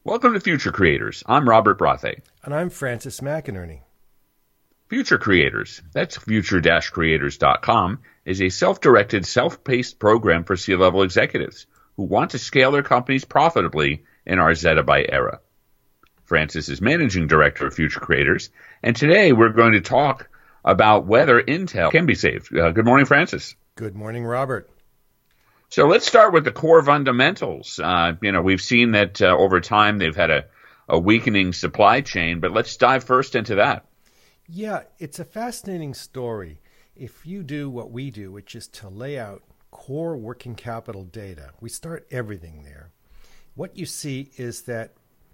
Welcome to Future Creators. I'm Robert Brathe. And I'm Francis McInerney. Future Creators, that's future-creators.com, is a self-directed, self-paced program for C-level executives who want to scale their companies profitably in our zettabyte era. Francis is managing director of Future Creators, and today we're going to talk about whether Intel can be saved. Good morning, Francis. Good morning, Robert. So let's start with the core fundamentals. We've seen that over time they've had a weakening supply chain, but let's dive first into that. Yeah, it's a fascinating story. If you do what we do, which is to lay out core working capital data, we start everything there. What you see is that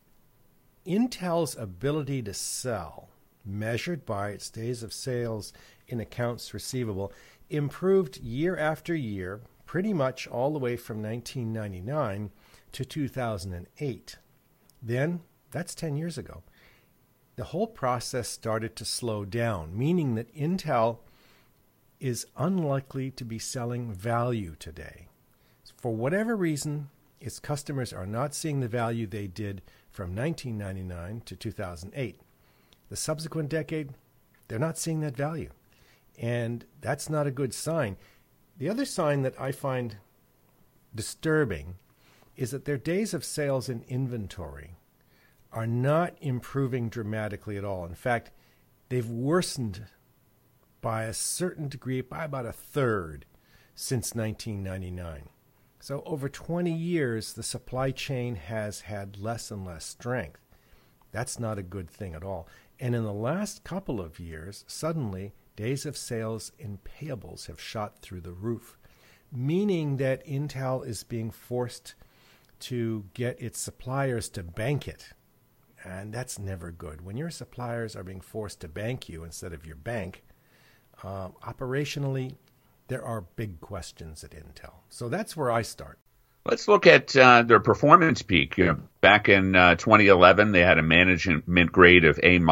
Intel's ability to sell, measured by its days of sales in accounts receivable, improved year after year, pretty much all the way from 1999 to 2008. Then, that's 10 years ago. The whole process started to slow down, meaning that Intel is unlikely to be selling value today. For whatever reason, its customers are not seeing the value they did from 1999 to 2008. The subsequent decade, they're not seeing that value. And that's not a good sign. The other sign that I find disturbing is that their days of sales in inventory are not improving dramatically at all. In fact, they've worsened by a certain degree, by about a third, since 1999. So over 20 years, the supply chain has had less and less strength. That's not a good thing at all. And in the last couple of years, suddenly, days of sales in payables have shot through the roof, meaning that Intel is being forced to get its suppliers to bank it. And that's never good. When your suppliers are being forced to bank you instead of your bank, operationally, there are big questions at Intel. So that's where I start. Let's look at their performance peak. Back in 2011, they had a management grade of A-.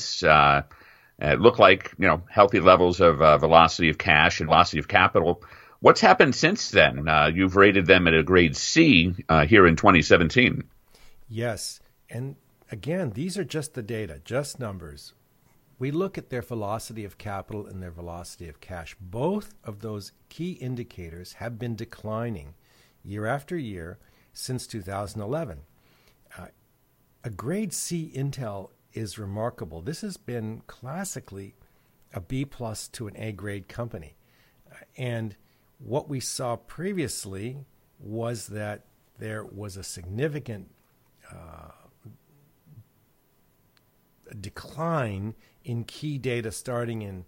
It looked like healthy levels of velocity of cash and velocity of capital. What's happened since then? You've rated them at a grade C here in 2017. Yes, and again, these are just the data, just numbers. We look at their velocity of capital and their velocity of cash. Both of those key indicators have been declining year after year since 2011. A grade C Intel is remarkable. This has been classically a B plus to an A grade company. And what we saw previously was that there was a significant decline in key data starting in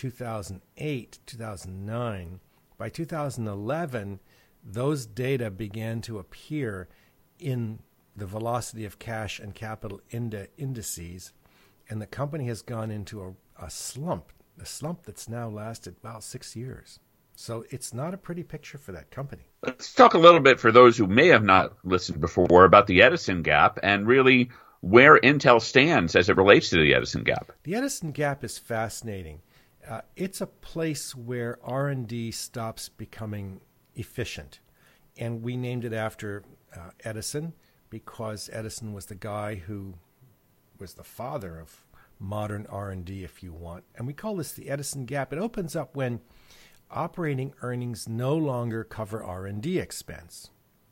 2008, 2009. By 2011, those data began to appear in the velocity of cash and capital indices, and the company has gone into a slump that's now lasted about 6 years. So it's not a pretty picture for that company. Let's talk a little bit, for those who may have not listened before, about the Edison gap and really where Intel stands as it relates to the Edison gap. The Edison gap is fascinating. It's a place where R&D stops becoming efficient. And we named it after Edison because Edison was the guy who was the father of modern R&D, if you want. And we call this the Edison gap. It opens up when operating earnings no longer cover R&D expense.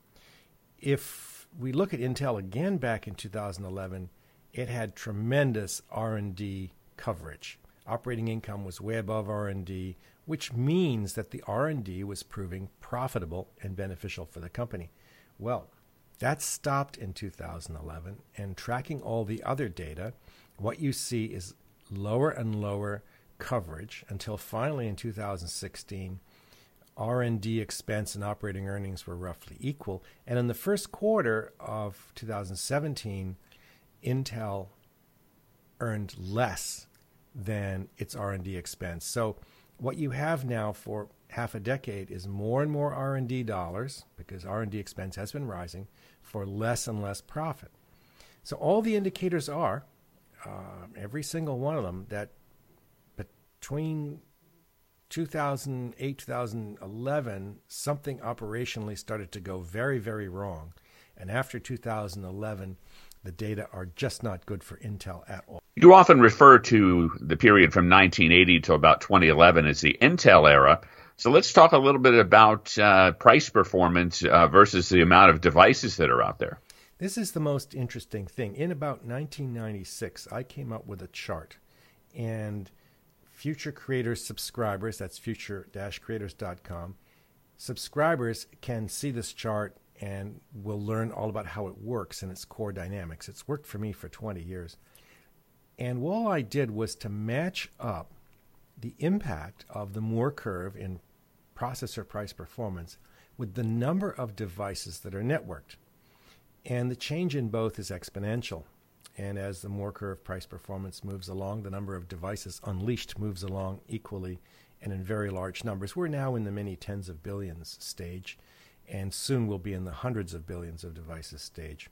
If we look at Intel again back in 2011, it had tremendous R&D coverage. Operating income was way above R&D, which means that the R&D was proving profitable and beneficial for the company. Well, that stopped in 2011, and tracking all the other data, what you see is lower and lower coverage until finally in 2016, R&D expense and operating earnings were roughly equal. And in the first quarter of 2017, Intel earned less than its R&D expense. So what you have now for half a decade is more and more R&D dollars, because R&D expense has been rising, for less and less profit. So all the indicators are, every single one of them, that between 2008, 2011, something operationally started to go very, very wrong. And after 2011, The data are just not good for Intel at all. You often refer to the period from 1980 to about 2011 as the Intel era. So let's talk a little bit about price performance versus the amount of devices that are out there. This is the most interesting thing. In about 1996, I came up with a chart, and Future Creators subscribers, that's future-creators.com, subscribers can see this chart and will learn all about how it works and its core dynamics. It's worked for me for 20 years. And all I did was to match up the impact of the Moore curve in processor price performance with the number of devices that are networked. And the change in both is exponential. And as the Moore curve price performance moves along, the number of devices unleashed moves along equally and in very large numbers. We're now in the many tens of billions stage, and soon we'll be in the hundreds of billions of devices stage.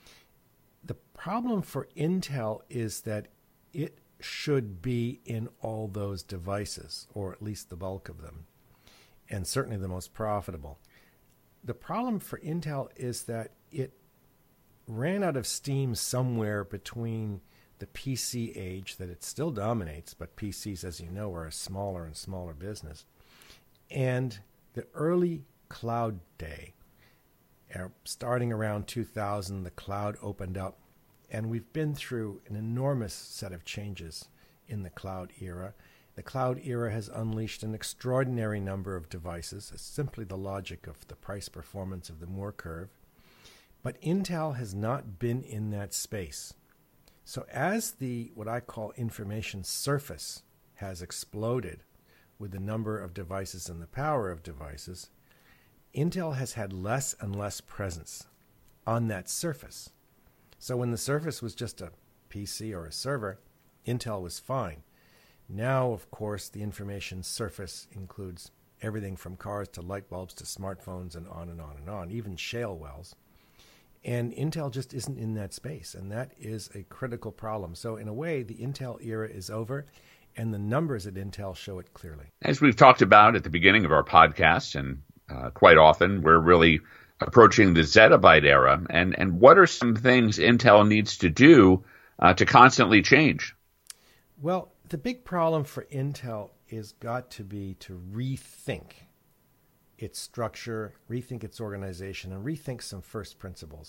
The problem for Intel is that it should be in all those devices, or at least the bulk of them, and certainly the most profitable. The problem for Intel is that it ran out of steam somewhere between the PC age that it still dominates, but PCs, as you know, are a smaller and smaller business, and the early cloud day. Starting around 2000, the cloud opened up, and we've been through an enormous set of changes in the cloud era. The cloud era has unleashed an extraordinary number of devices. It's simply the logic of the price performance of the Moore curve. But Intel has not been in that space. So as the, what I call information surface, has exploded with the number of devices and the power of devices, Intel has had less and less presence on that surface. So when the surface was just a PC or a server, Intel was fine. Now, of course, the information surface includes everything from cars to light bulbs to smartphones and on and on and on, even shale wells. And Intel just isn't in that space, and that is a critical problem. So in a way, the Intel era is over, and the numbers at Intel show it clearly. As we've talked about at the beginning of our podcast, and quite often, we're really approaching the zettabyte era. And what are some things Intel needs to do to constantly change? Well, the big problem for Intel is got to be to rethink its structure, rethink its organization, and rethink some first principles.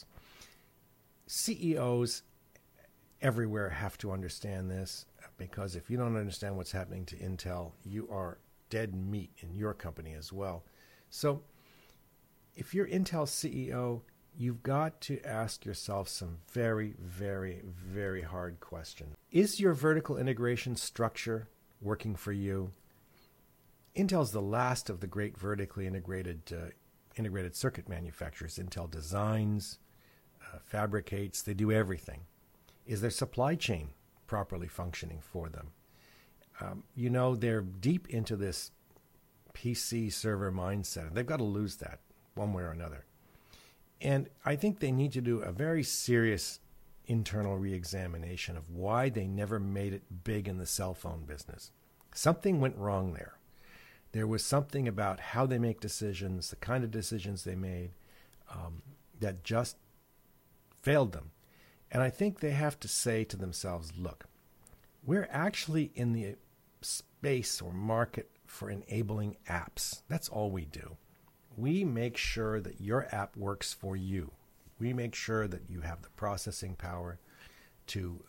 CEOs everywhere have to understand this, because if you don't understand what's happening to Intel, you are dead meat in your company as well. So if you're Intel's CEO, you've got to ask yourself some very, very, very hard questions. Is your vertical integration structure working for you? Intel's the last of the great vertically integrated circuit manufacturers. Intel designs, fabricates, they do everything. Is their supply chain properly functioning for them? They're deep into this PC server mindset, and they've got to lose that one way or another. And I think they need to do a very serious internal reexamination of why they never made it big in the cell phone business. Something went wrong there. There was something about how they make decisions, the kind of decisions they made, that just failed them. And I think they have to say to themselves, look, we're actually in the space or market for enabling apps. That's all we do. We make sure that your app works for you. We make sure that you have the processing power to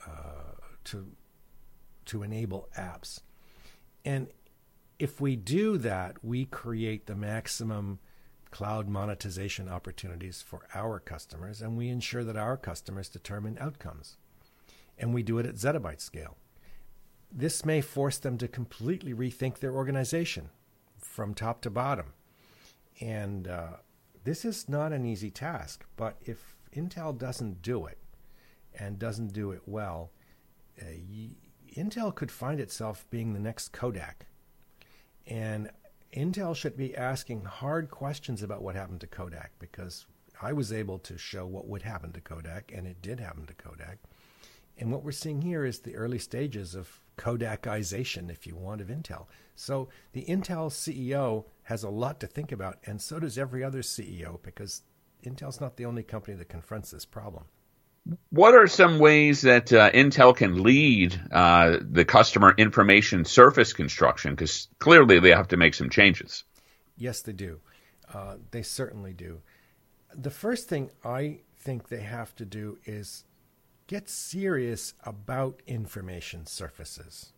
enable apps. And if we do that, we create the maximum cloud monetization opportunities for our customers, and we ensure that our customers determine outcomes. And we do it at zettabyte scale. This may force them to completely rethink their organization from top to bottom. And this is not an easy task, but if Intel doesn't do it and doesn't do it well, Intel could find itself being the next Kodak. And Intel should be asking hard questions about what happened to Kodak, because I was able to show what would happen to Kodak, and it did happen to Kodak. And what we're seeing here is the early stages of Kodakization, if you want, of Intel. So the Intel CEO has a lot to think about, and so does every other CEO, because Intel's not the only company that confronts this problem. What are some ways that Intel can lead the customer information surface construction? Because clearly they have to make some changes. Yes, they do. They certainly do. The first thing I think they have to do is get serious about information surfaces.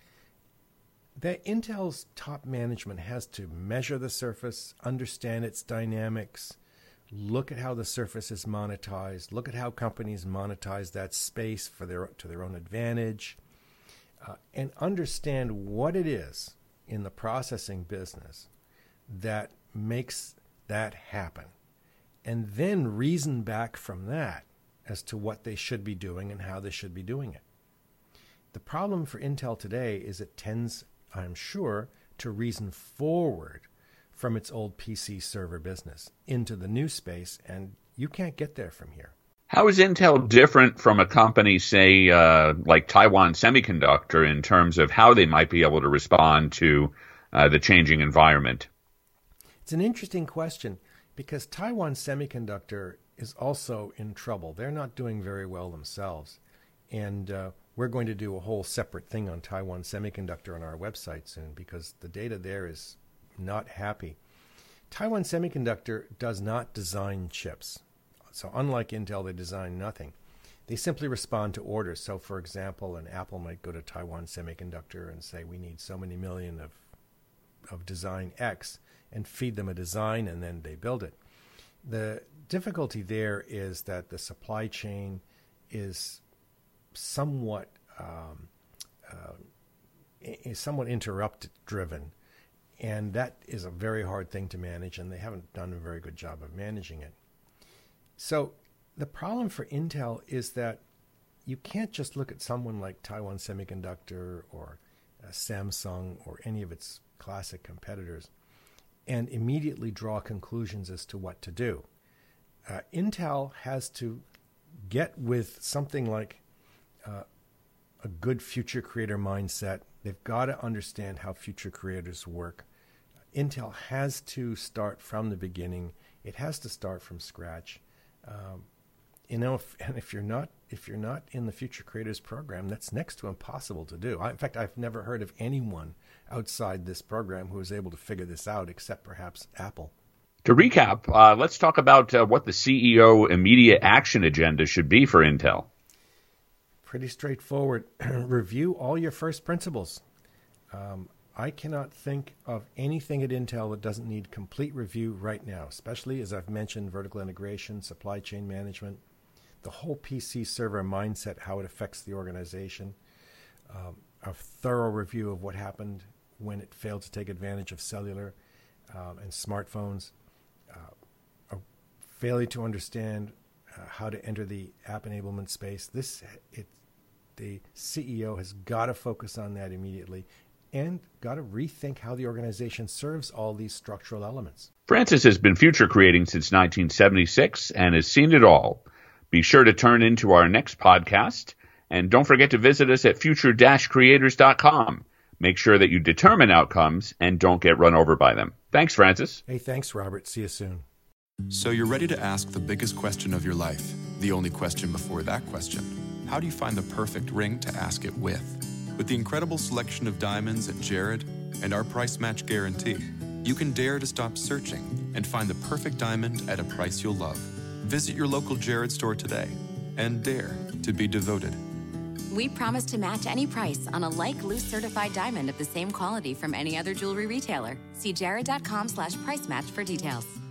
Intel's top management has to measure the surface, understand its dynamics, look at how the surface is monetized, look at how companies monetize that space to their own advantage, and understand what it is in the processing business that makes that happen. And then reason back from that as to what they should be doing and how they should be doing it. The problem for Intel today is it tends, I'm sure, to reason forward from its old PC server business into the new space, and you can't get there from here. How is Intel different from a company, say, like Taiwan Semiconductor, in terms of how they might be able to respond to the changing environment? It's an interesting question because Taiwan Semiconductor is also in trouble. They're not doing very well themselves. And we're going to do a whole separate thing on Taiwan Semiconductor on our website soon because the data there is not happy. Taiwan Semiconductor does not design chips. So unlike Intel, they design nothing. They simply respond to orders. So for example, an Apple might go to Taiwan Semiconductor and say, we need so many million of design X, and feed them a design, and then they build it. The difficulty there is that the supply chain is somewhat interrupted driven, and that is a very hard thing to manage, and they haven't done a very good job of managing it. So the problem for Intel is that you can't just look at someone like Taiwan Semiconductor or Samsung or any of its classic competitors and immediately draw conclusions as to what to do. Intel has to get with something like a good future creator mindset. They've got to understand how future creators work. Intel has to start from the beginning. It has to start from scratch. If you're not in the Future Creators program, that's next to impossible to do. In fact, I've never heard of anyone outside this program who is able to figure this out, except perhaps Apple. To recap, let's talk about what the CEO immediate action agenda should be for Intel. Pretty straightforward. Review all your first principles. I cannot think of anything at Intel that doesn't need complete review right now, especially, as I've mentioned, vertical integration, supply chain management, the whole PC server mindset, how it affects the organization, a thorough review of what happened when it failed to take advantage of cellular and smartphones, a failure to understand how to enter the app enablement space. The CEO has got to focus on that immediately and got to rethink how the organization serves all these structural elements. Francis has been future creating since 1976 and has seen it all. Be sure to turn into our next podcast, and don't forget to visit us at future-creators.com. Make sure that you determine outcomes and don't get run over by them. Thanks, Francis. Hey, thanks, Robert. See you soon. So you're ready to ask the biggest question of your life, the only question before that question. How do you find the perfect ring to ask it with? With the incredible selection of diamonds at Jared and our price match guarantee, you can dare to stop searching and find the perfect diamond at a price you'll love. Visit your local Jared store today and dare to be devoted. We promise to match any price on a like-loose certified diamond of the same quality from any other jewelry retailer. See jared.com/price match for details.